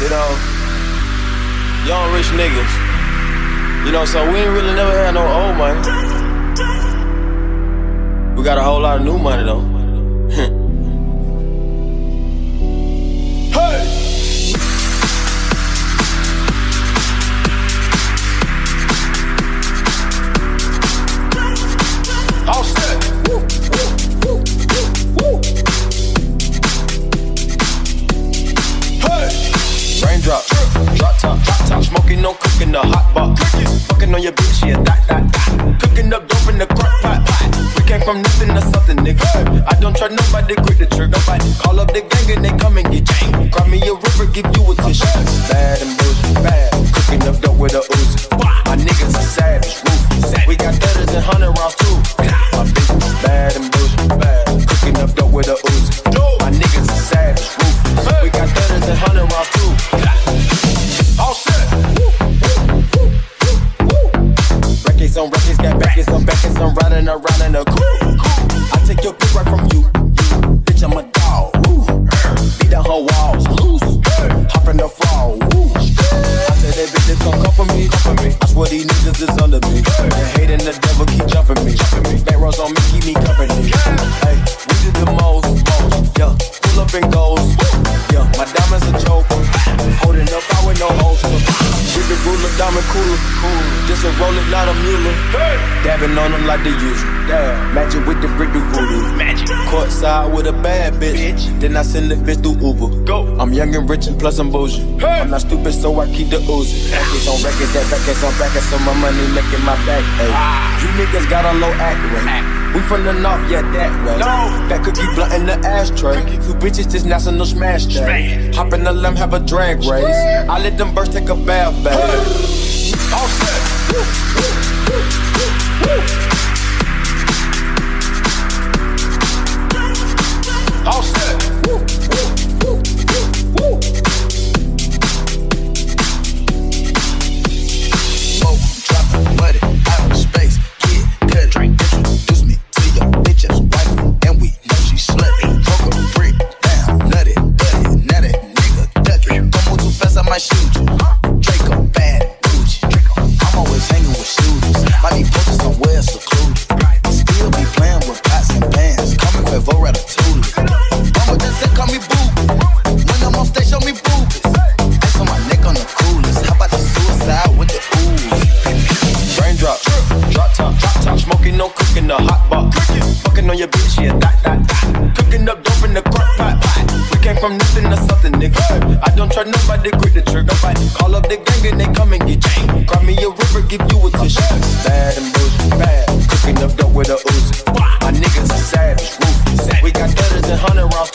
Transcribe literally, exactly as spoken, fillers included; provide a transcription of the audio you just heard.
You know, young rich niggas. You know, so we ain't really never had no old money. We got a whole lot of new money though. Hey! All set. Woo, woo, woo, woo, woo. Hey! Raindrop, drop top, drop top, smoking, no cooking, the hot box. Fucking on your bitch, yeah, that, that, that. Cooking up dope in the crock pot. We came from nothing to something, nigga. I don't try nobody, grip the trigger. Nobody call up the gang and they come and get gang. Cry me a river, give you a tissue. Bad and bullshit, bad. Cooking up dope with a Uzi. My niggas are savage, ruthless. We got thudders and hundred rounds too. My bitch is bad and bullshit, bad. Cooking up dope with a Uzi. My niggas are savage, ruthless. We got thudders and hundred rounds too. All set. Records on records, got backers on backers. I'm riding around in a coupe. I take your pick right from you. Bitch, I'm a dog. Beat down her walls. Loose. Hop in the fall. I tell that bitch to come come for me. I swear these niggas is under me. And hating the devil keep jumping me. Back rows on me, keep me company. Hey, we do the most, most. Yeah, pull up and goes. Yeah, my diamonds a choke. Holding up, I with no holster. With the ruler, diamond cooler. Just a roller, not a mule. Dabbing on them like the usual. Magic with the brick do voodoo. Magic. Courtside with a bad bitch. bitch. Then I send the bitch through Uber. Go. I'm young and rich and plus I'm bougie. Hey. I'm not stupid, so I keep the oozing. Records on records, that records on records, so my money making my back. Hey. Ah. You niggas got a low act rate. Act. We from the north, yeah, that way. No. That cookie blunt in the ashtray. Two bitches just national smash day. Hop in the limb, have a drag race. I let them birds take a bath, baby. Hey. All set. Woo, woo, woo, woo, woo. All set. Woo, woo, woo, woo, woo. Smoke, dropping money out of space. Kid, cut, drink, introduce me to your bitch's wife, and we know she slutty. Poke a brick down, nutty, buddy, now that nigga ducky. Don't move too fast, I might shoot you. Draco, bad, Gucci. I'm always hanging with shooters. Might be posted somewhere secluded. Still be playing with pots and pans. Coming with Vo Ratatouille. Mama just said call me boo. When I'm on stage, show me boobies. Ice on my neck on the coolest. How about the suicide with the ooze? Raindrop, drop top, drop top. Smoking, no cooking, the hot box. Fucking on your bitch, yeah, that, that, that. Cooking up dope in the crock pot. We came from nothing to something, nigga. I don't try nobody, grip the trigger. Nobody call up the gang and they come and get gang. Cry me a river, give you a tissue. Bad and bullshit, bad. Cooking up dope with a Uzi. My niggas are savage, ruthless. We got thudders and hundred rounds